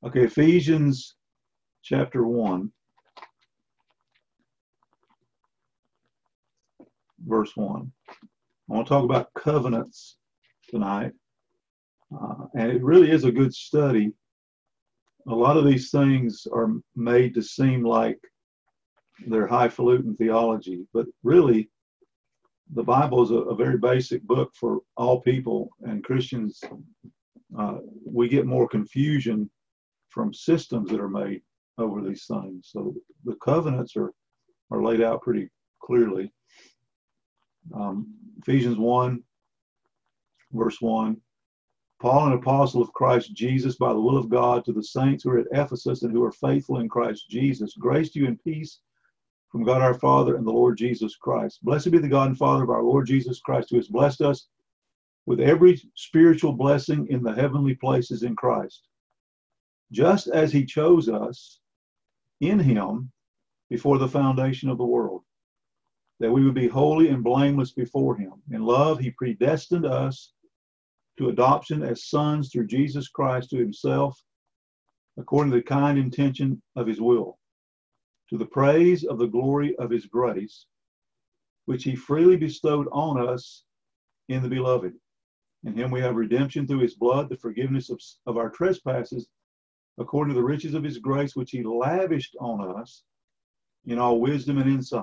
Okay, Ephesians chapter 1, verse 1. I want to talk about covenants tonight. And it really is a good study. A lot of these things are made to seem like they're highfalutin theology, but really, the Bible is a very basic book for all people, and Christians, we get more confusion from systems that are made over these things. So the covenants are laid out pretty clearly. Ephesians 1, verse 1. Paul, an apostle of Christ Jesus, by the will of God, to the saints who are at Ephesus and who are faithful in Christ Jesus, grace to you and peace from God our Father and the Lord Jesus Christ. Blessed be the God and Father of our Lord Jesus Christ, who has blessed us with every spiritual blessing in the heavenly places in Christ, just as he chose us in him before the foundation of the world, that we would be holy and blameless before him. In love, he predestined us to adoption as sons through Jesus Christ to himself, according to the kind intention of his will, to the praise of the glory of his grace, which he freely bestowed on us in the beloved. In him we have redemption through his blood, the forgiveness of our trespasses, according to the riches of his grace, which he lavished on us in all wisdom and insight.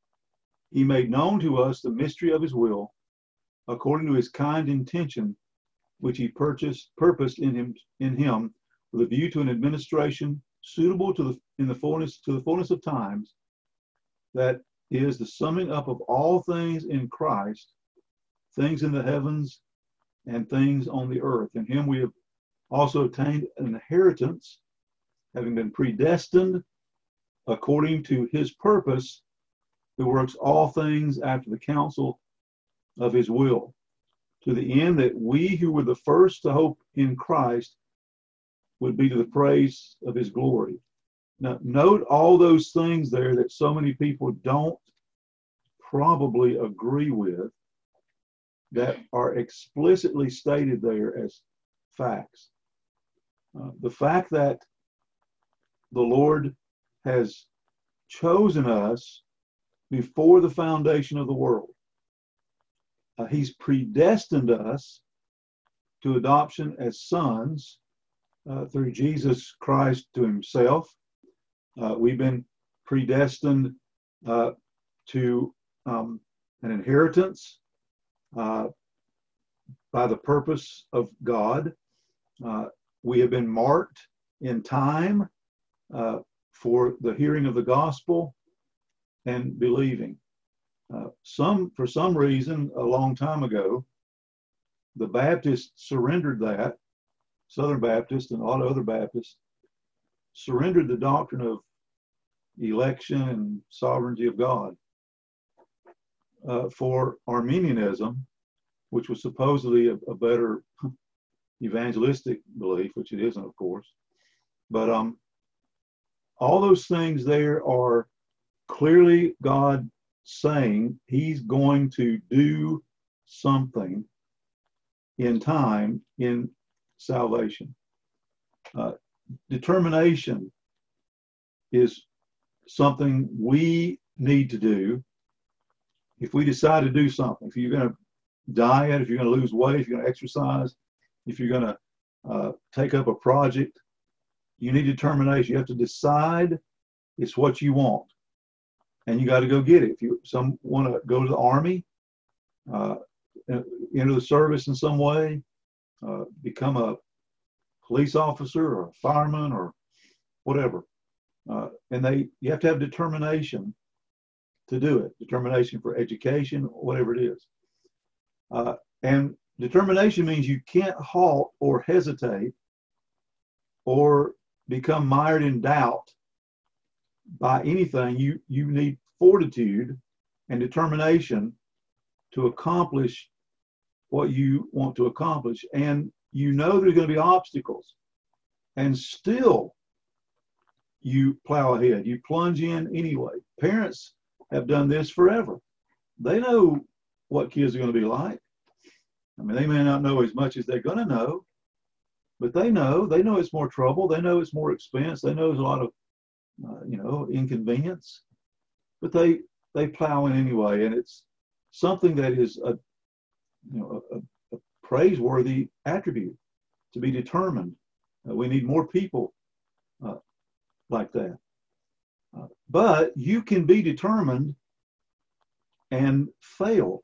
He made known to us the mystery of his will, according to his kind intention, which he purposed in him with a view to an administration suitable to the fullness of times, that is the summing up of all things in Christ, things in the heavens and things on the earth. In him we have also obtained an inheritance, having been predestined according to his purpose, who works all things after the counsel of his will, to the end that we who were the first to hope in Christ would be to the praise of his glory. Now, note all those things there that so many people don't probably agree with, that are explicitly stated there as facts. The fact that the Lord has chosen us before the foundation of the world. He's predestined us to adoption as sons through Jesus Christ to himself. We've been predestined to an inheritance by the purpose of God. We have been marked in time for the hearing of the gospel and believing. For some reason, a long time ago, the Baptists surrendered that. Southern Baptists and a lot of other Baptists surrendered the doctrine of election and sovereignty of God for Arminianism, which was supposedly a better evangelistic belief, which it isn't, of course. But all those things there are clearly God saying he's going to do something in time in salvation. Determination is something we need to do. If we decide to do something, if you're going to diet, if you're going to lose weight, if you're going to exercise, if you're going to take up a project, you need determination. You have to decide it's what you want, and you got to go get it. If you want to go to the Army, enter the service in some way, become a police officer or a fireman or whatever, and you have to have determination to do it. Determination for education, whatever it is, and determination means you can't halt or hesitate or become mired in doubt by anything. You need fortitude and determination to accomplish what you want to accomplish. And you know there's going to be obstacles, and still you plow ahead. You plunge in anyway. Parents have done this forever. They know what kids are going to be like. I mean, they may not know as much as they're going to know, But they know it's more trouble. They know it's more expense. They know there's a lot of, inconvenience. But they plow in anyway, and it's something that is a praiseworthy attribute, to be determined. We need more people like that. But you can be determined and fail.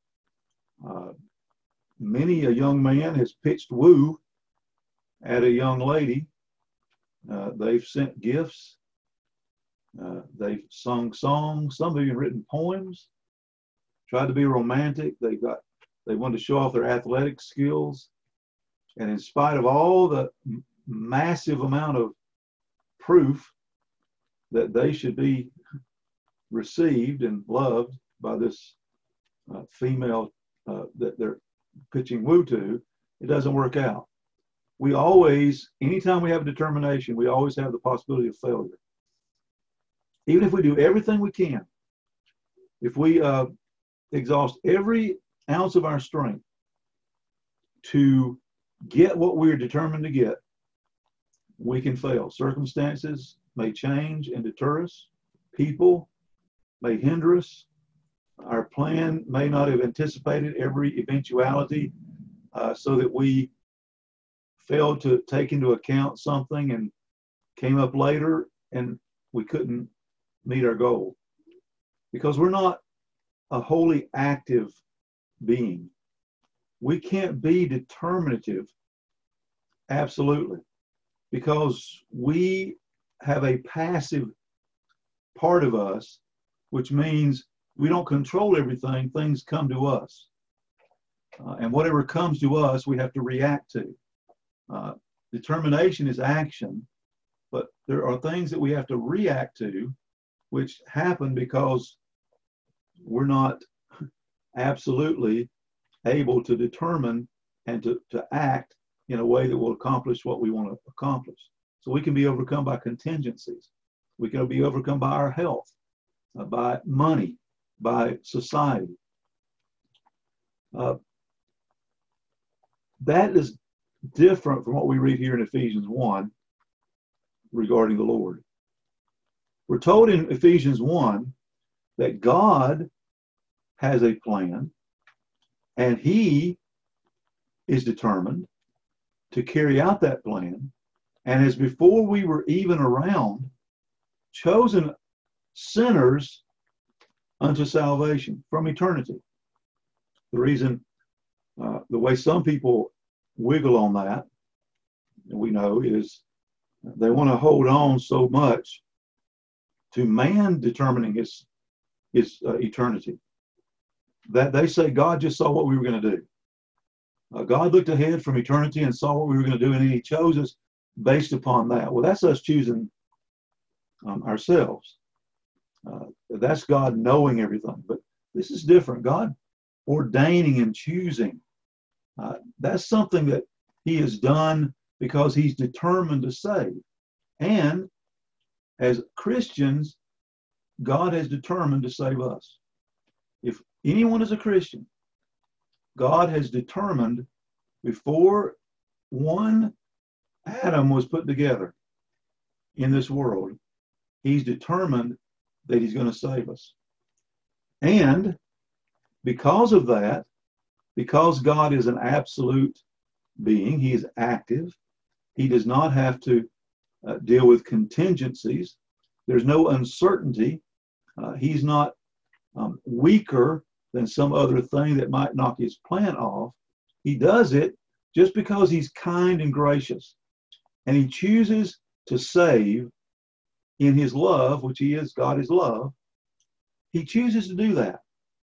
Many a young man has pitched woo at a young lady. They've sent gifts. They've sung songs. Some have even written poems. Tried to be romantic. They wanted to show off their athletic skills. And in spite of all the massive amount of proof that they should be received and loved by this female that they're pitching woo to, it doesn't work out. We always, anytime we have a determination, we always have the possibility of failure. Even if we do everything we can, if we exhaust every ounce of our strength to get what we're determined to get, we can fail. Circumstances may change and deter us. People may hinder us. Our plan may not have anticipated every eventuality, so that we failed to take into account something and came up later and we couldn't meet our goal. Because we're not a wholly active being. We can't be determinative, absolutely, because we have a passive part of us, which means we don't control everything. Things come to us. And whatever comes to us, we have to react to. Determination is action, but there are things that we have to react to, which happen because we're not absolutely able to determine and to act in a way that will accomplish what we want to accomplish. So we can be overcome by contingencies. We can be overcome by our health, by money, by society. That is different from what we read here in Ephesians 1 regarding the Lord. We're told in Ephesians 1 that God has a plan and He is determined to carry out that plan, and as before we were even around, chosen sinners unto salvation from eternity. The reason, the way some people wiggle on that, we know, is they want to hold on so much to man determining his eternity that they say God just saw what we were going to do. God looked ahead from eternity and saw what we were going to do, and He chose us based upon that. Well, that's us choosing ourselves. That's God knowing everything. But this is different. God ordaining and choosing. That's something that He has done because He's determined to save. And as Christians, God has determined to save us. If anyone is a Christian, God has determined before one atom was put together in this world, He's determined that He's going to save us. And because of that, because God is an absolute being, He is active, He does not have to deal with contingencies. There's no uncertainty. He's not weaker than some other thing that might knock His plan off. He does it just because He's kind and gracious. And He chooses to save in His love, which He is, God is love. He chooses to do that.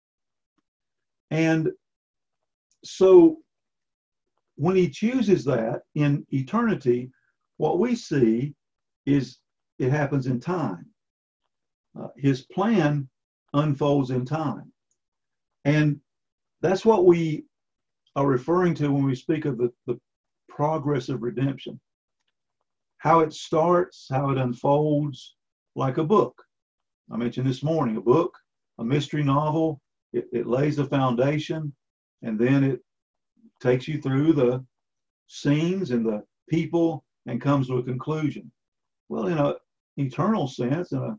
And so when He chooses that in eternity, what we see is it happens in time. His plan unfolds in time. And that's what we are referring to when we speak of the progress of redemption. How it starts, how it unfolds, like a book. I mentioned this morning, a book, a mystery novel, it lays a foundation, and then it takes you through the scenes and the people and comes to a conclusion. Well, in an eternal sense, in a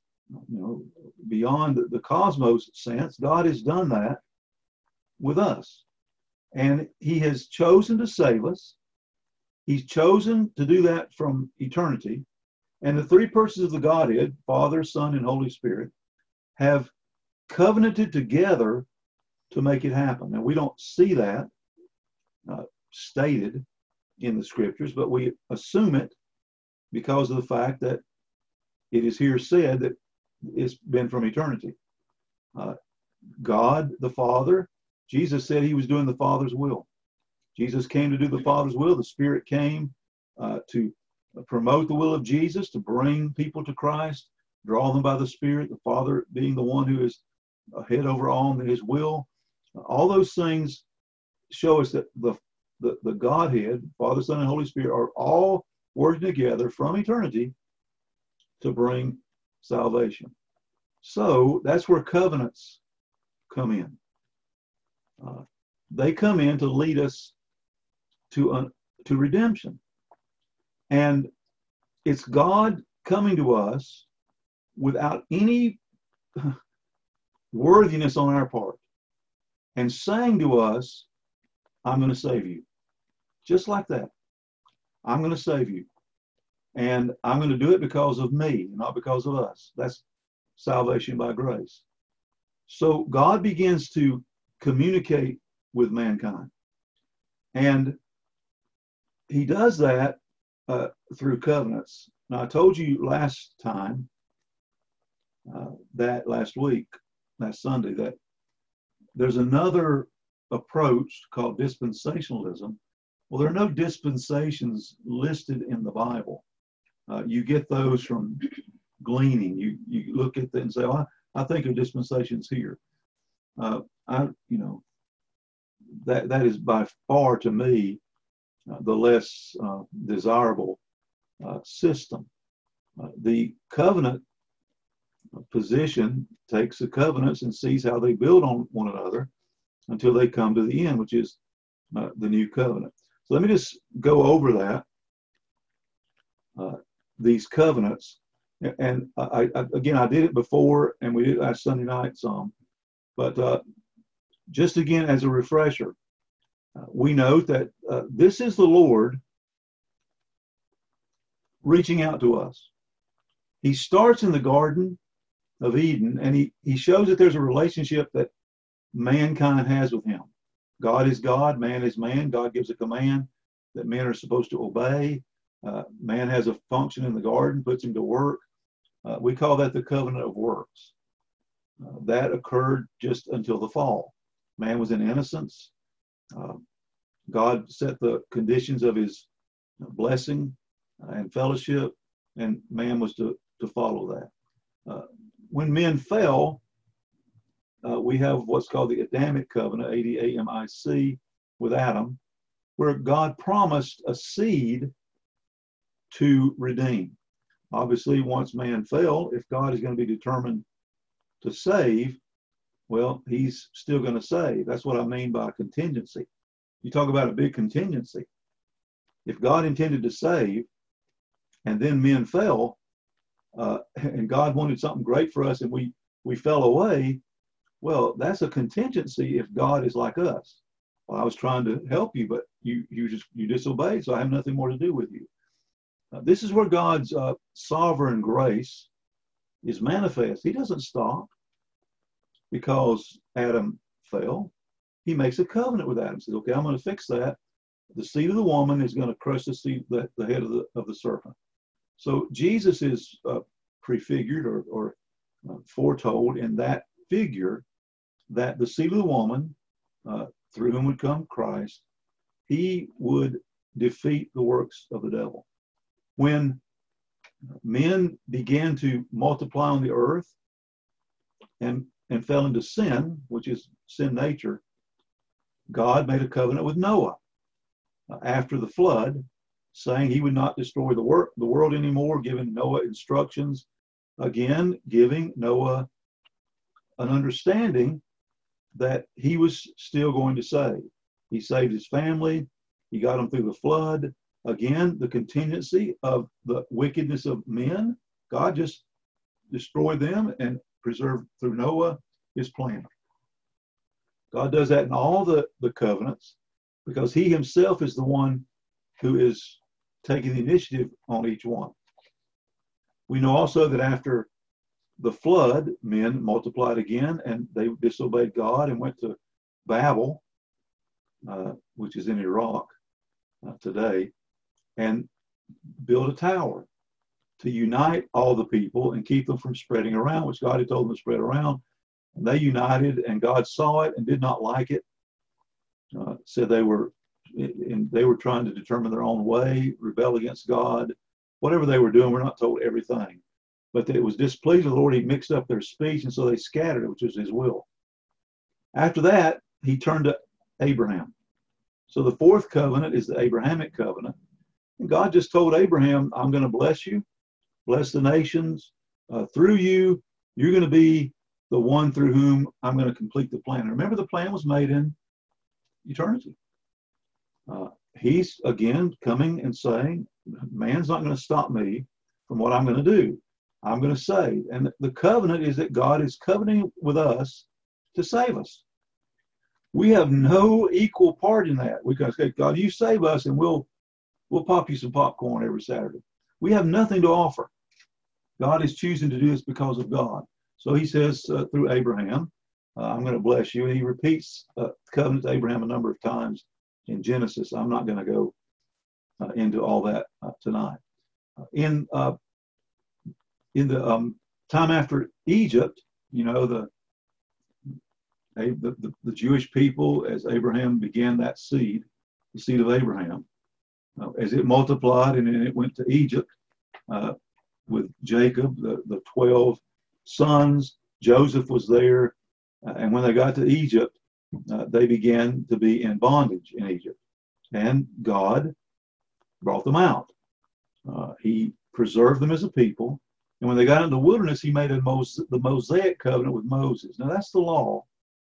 beyond the cosmos sense, God has done that with us. And he has chosen to save us. He's chosen to do that from eternity. And the three persons of the Godhead, Father, Son, and Holy Spirit, have covenanted together to make it happen. Now, we don't see that stated in the scriptures, but we assume it because of the fact that it is here said that it's been from eternity. God the Father, Jesus said he was doing the Father's will. Jesus came to do the Father's will. The Spirit came to promote the will of Jesus, to bring people to Christ, draw them by the Spirit, the Father being the one who is head over all in his will. All those things show us that the Godhead, Father, Son, and Holy Spirit, are all working together from eternity to bring salvation. So that's where covenants come in. They come in to lead us to redemption. And it's God coming to us without any worthiness on our part and saying to us, I'm going to save you. Just like that. I'm going to save you. And I'm going to do it because of me, not because of us. That's salvation by grace. So God begins to communicate with mankind. And he does that through covenants. Now, I told you last time, last Sunday, that there's another approach called dispensationalism. Well, there are no dispensations listed in the Bible. You get those from gleaning. You look at them and say, "Oh, I think of dispensations here." That is by far to me the less desirable system. The covenant position takes the covenants and sees how they build on one another until they come to the end, which is the new covenant. So let me just go over that, these covenants. And I did it before, and we did it last Sunday night some. But just again, as a refresher, we note that this is the Lord reaching out to us. He starts in the Garden of Eden, and he shows that there's a relationship that mankind has with him. God is God, man is man. God gives a command that men are supposed to obey. Man has a function in the garden, puts him to work. We call that the covenant of works. That occurred just until the fall. Man was in innocence. God set the conditions of his blessing and fellowship, and man was to follow that. When men fell, we have what's called the Adamic covenant, ADAMIC, with Adam, where God promised a seed to redeem. Obviously, once man fell, if God is going to be determined to save, well, he's still going to save. That's what I mean by contingency. You talk about a big contingency. If God intended to save, and then men fell, and God wanted something great for us, and we fell away, well, that's a contingency if God is like us. Well, I was trying to help you, but you disobeyed, so I have nothing more to do with you. This is where God's sovereign grace is manifest. He doesn't stop because Adam fell. He makes a covenant with Adam. He says, okay, I'm going to fix that. The seed of the woman is going to crush the head of the serpent. So Jesus is prefigured or foretold in that figure that the seed of the woman, through whom would come Christ, he would defeat the works of the devil. When men began to multiply on the earth and fell into sin, which is sin nature, God made a covenant with Noah after the flood, saying he would not destroy the world anymore, giving Noah instructions, again, giving Noah an understanding that he was still going to save. He saved his family. He got them through the flood. again, the contingency of the wickedness of men. God just destroyed them and preserved through Noah his plan. God does that in all the covenants because he himself is the one who is taking the initiative on each one. We know also that after the flood, men multiplied again and they disobeyed God and went to Babel, which is in Iraq today, and built a tower to unite all the people and keep them from spreading around, which God had told them to spread around. And they united, and God saw it and did not like it. Said they were trying to determine their own way, rebel against God. Whatever they were doing, we're not told everything. But it was displeasing to the Lord. He mixed up their speech, and so they scattered it, which was his will. After that, he turned to Abraham. So the fourth covenant is the Abrahamic covenant. And God just told Abraham, I'm going to bless you, bless the nations. Through you, you're going to be the one through whom I'm going to complete the plan. And remember, the plan was made in eternity. He's, again, coming and saying, man's not going to stop me from what I'm going to do. I'm going to save. And the covenant is that God is covenanting with us to save us. We have no equal part in that. We can say, God, you save us and we'll pop you some popcorn every Saturday. We have nothing to offer. God is choosing to do this because of God. So he says through Abraham, I'm going to bless you. And he repeats covenant to Abraham a number of times in Genesis. I'm not going to go into all that tonight. In the time after Egypt, you know, the Jewish people, as Abraham began that seed, the seed of Abraham, as it multiplied and then it went to Egypt with Jacob, the 12 sons. Joseph was there. And when they got to Egypt, they began to be in bondage in Egypt. And God brought them out. He preserved them as a people. And when they got into the wilderness, he made the Mosaic covenant with Moses. Now, that's the law.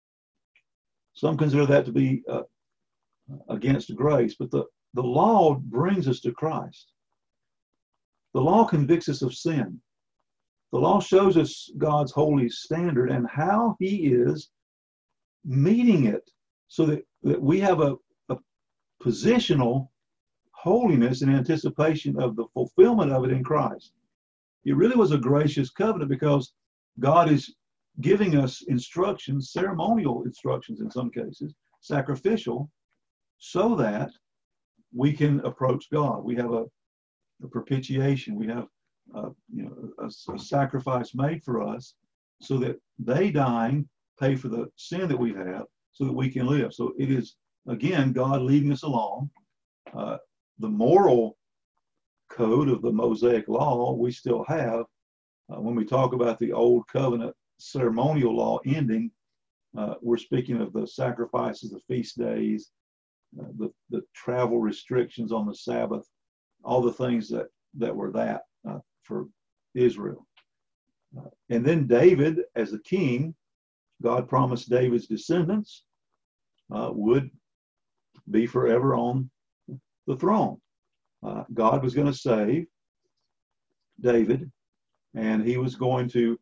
Some consider that to be against grace, but the law brings us to Christ. The law convicts us of sin. The law shows us God's holy standard and how he is meeting it so that we have a positional holiness in anticipation of the fulfillment of it in Christ. It really was a gracious covenant because God is giving us instructions, ceremonial instructions in some cases, sacrificial, so that we can approach God. We have a propitiation. We have a sacrifice made for us so that they dying pay for the sin that we have so that we can live. So it is, again, God leading us along. The moral code of the Mosaic law we still have. When we talk about the old covenant ceremonial law ending, we're speaking of the sacrifices, the feast days, the travel restrictions on the Sabbath, all the things that were that for Israel. And then David, as a king, God promised David's descendants would be forever on the throne. God was going to save David, and he was going to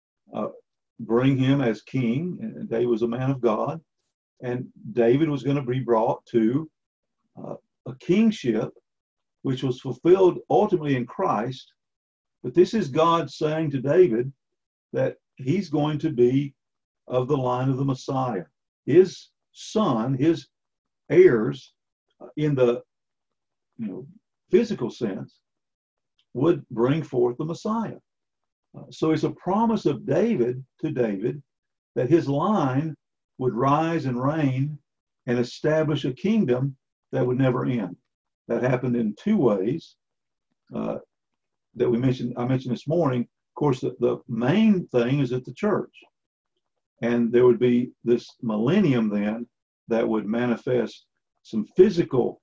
bring him as king. And David was a man of God, and David was going to be brought to a kingship which was fulfilled ultimately in Christ. But this is God saying to David that he's going to be of the line of the Messiah. His son, his heirs, in the physical sense, would bring forth the Messiah. So it's a promise of David to David that his line would rise and reign and establish a kingdom that would never end. That happened in two ways that I mentioned this morning. Of course, the main thing is at the church. And there would be this millennium then that would manifest some physical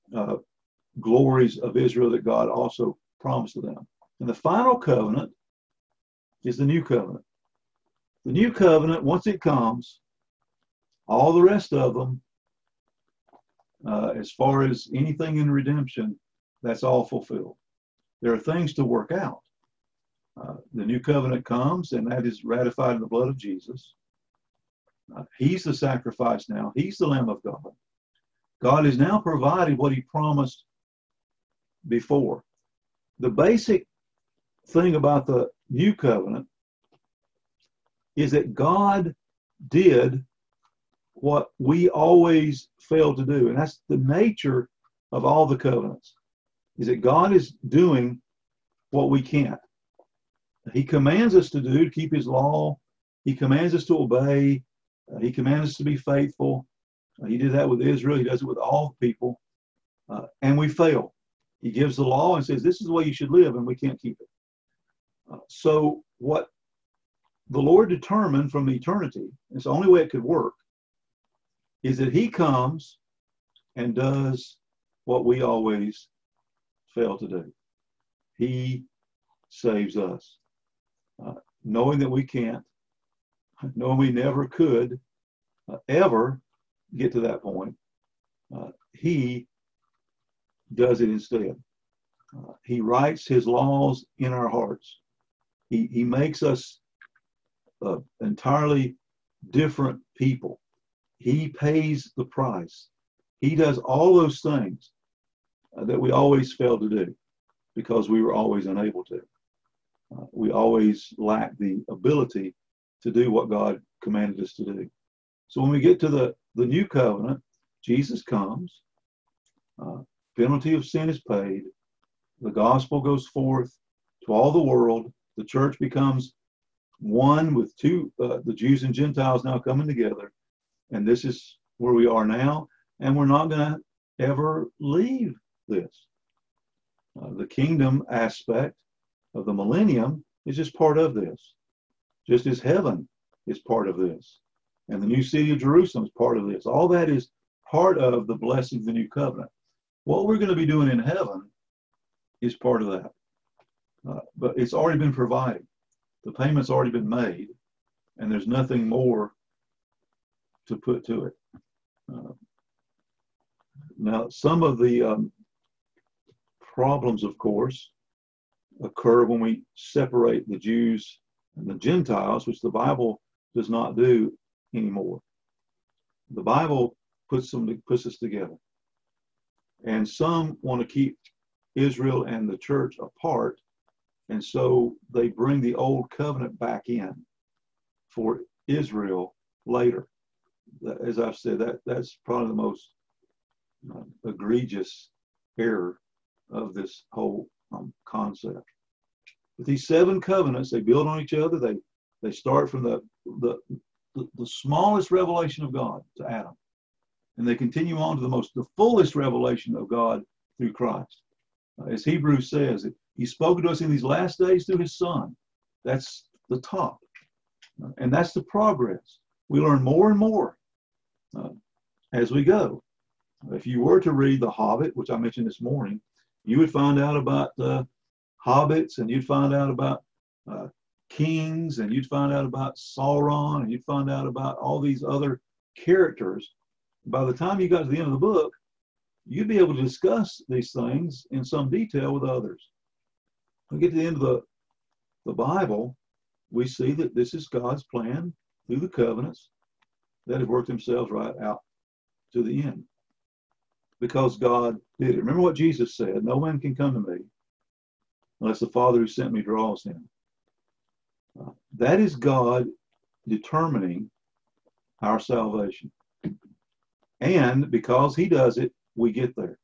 glories of Israel that God also promised to them. And the final covenant is the new covenant. The new covenant, once it comes, all the rest of them, as far as anything in redemption, that's all fulfilled. There are things to work out. The new covenant comes, and that is ratified in the blood of Jesus. He's the sacrifice now. He's the Lamb of God. God has now provided what he promised before. The basic thing about the new covenant is that God did what we always failed to do. And that's the nature of all the covenants, is that God is doing what we can't. He commands us to do, to keep his law. He commands us to obey. He commands us to be faithful. He did that with Israel. He does it with all people. And we fail. He gives the law and says, this is the way you should live, and we can't keep it. So what the Lord determined from eternity, it's the only way it could work, is that he comes and does what we always fail to do. He saves us. Knowing that we can't, knowing we never could ever get to that point, he does it instead. He writes his laws in our hearts. He makes us entirely different people. He pays the price. He does all those things that we always fail to do because we were always unable to. We always lack the ability to do what God commanded us to do. So when we get to the new covenant, Jesus comes, penalty of sin is paid, the gospel goes forth to all the world, the church becomes one with the Jews and Gentiles now coming together, and this is where we are now, and we're not going to ever leave this. The kingdom aspect of the millennium is just part of this, just as heaven is part of this, and the new city of Jerusalem is part of this. All that is part of the blessing of the new covenant. What we're going to be doing in heaven is part of that, but it's already been provided. The payment's already been made, and there's nothing more to put to it. Now, some of the problems, of course, occur when we separate the Jews and the Gentiles, which the Bible does not do anymore. The Bible puts us together. And some want to keep Israel and the church apart, and so they bring the old covenant back in for Israel later. As I've said, that's probably the most egregious error of this whole concept. With these 7 covenants, they build on each other. They start from the smallest revelation of God to Adam, and they continue on to the fullest revelation of God through Christ. As Hebrews says, He's spoken to us in these last days through His Son. That's the top, and that's the progress. We learn more and more as we go. If you were to read The Hobbit, which I mentioned this morning, you would find out about hobbits, and you'd find out about kings, and you'd find out about Sauron, and you'd find out about all these other characters. By the time you got to the end of the book, you'd be able to discuss these things in some detail with others. When we get to the end of the Bible, we see that this is God's plan through the covenants that have worked themselves right out to the end. Because God did it. Remember what Jesus said, no man can come to me unless the Father who sent me draws him. That is God determining our salvation. And because He does it, we get there.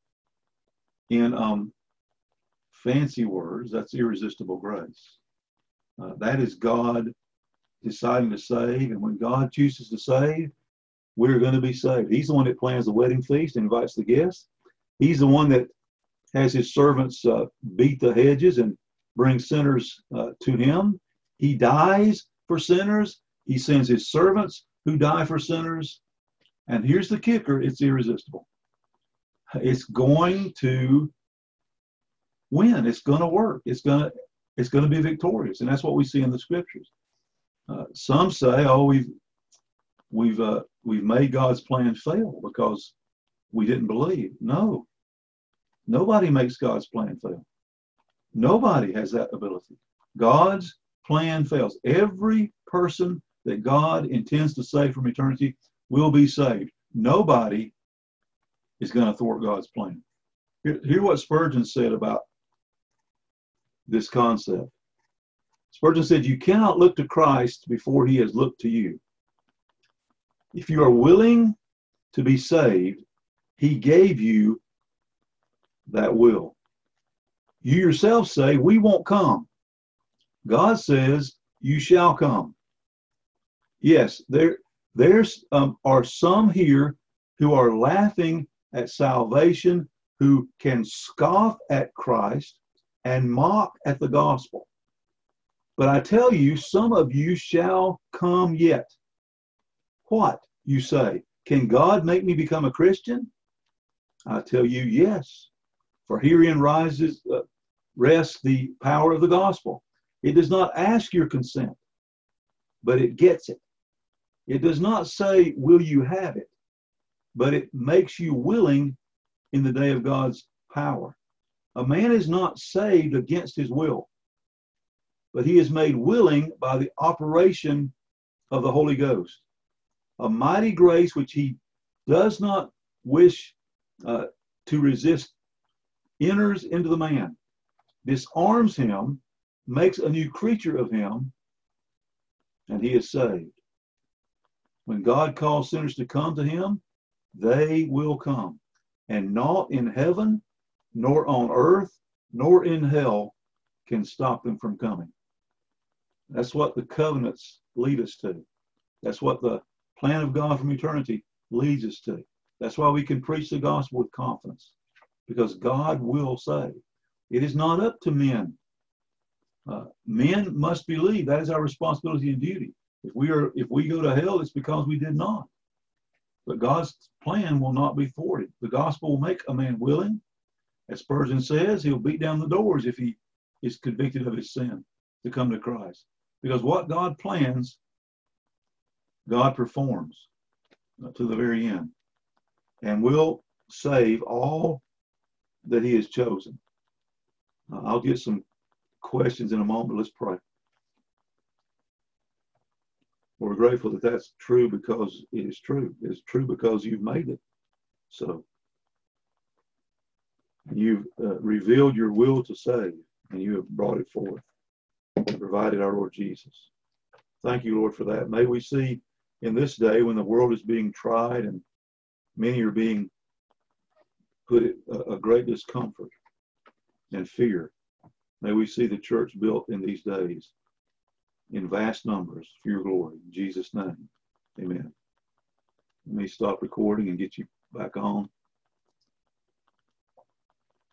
In fancy words, that's irresistible grace. That is God deciding to save, and when God chooses to save, we're going to be saved. He's the one that plans the wedding feast and invites the guests. He's the one that has His servants beat the hedges and bring sinners to Him. He dies for sinners. He sends His servants who die for sinners. And here's the kicker, it's irresistible. It's going to win. It's going to work. It's going to be victorious. And that's what we see in the scriptures. Some say, oh, we've made God's plan fail because we didn't believe. No. Nobody makes God's plan fail. Nobody has that ability. God's plan fails. Every person that God intends to save from eternity will be saved. Nobody is going to thwart God's plan. Hear what Spurgeon said about this concept. Spurgeon said, you cannot look to Christ before he has looked to you. If you are willing to be saved, he gave you that will. You yourself say, we won't come. God says, you shall come. Yes, there are some here who are laughing at salvation, who can scoff at Christ and mock at the gospel. But I tell you, some of you shall come yet. What, you say? Can God make me become a Christian? I tell you, yes. For herein rests the power of the gospel. It does not ask your consent, but it gets it. It does not say, will you have it? But it makes you willing in the day of God's power. A man is not saved against his will, but he is made willing by the operation of the Holy Ghost. A mighty grace which he does not wish to resist enters into the man, disarms him, makes a new creature of him, and he is saved. When God calls sinners to come to him, they will come. And naught in heaven, nor on earth, nor in hell can stop them from coming. That's what the covenants lead us to. That's what the plan of God from eternity leads us to. That's why we can preach the gospel with confidence, because God will save. It is not up to men. Men must believe. That is our responsibility and duty. If we go to hell, it's because we did not. But God's plan will not be thwarted. The gospel will make a man willing. As Spurgeon says, he'll beat down the doors if he is convicted of his sin to come to Christ. Because what God plans, God performs to the very end, and will save all that he has chosen. I'll get some questions in a moment, but let's pray. We're grateful that that's true because it is true. It's true because you've made it so. You've revealed your will to save, and you have brought it forth and provided our Lord Jesus. Thank you, Lord, for that. May we see in this day when the world is being tried and many are being put at a great discomfort and fear, may we see the church built in these days in vast numbers for your glory. In Jesus' name, amen. Let me stop recording and get you back on.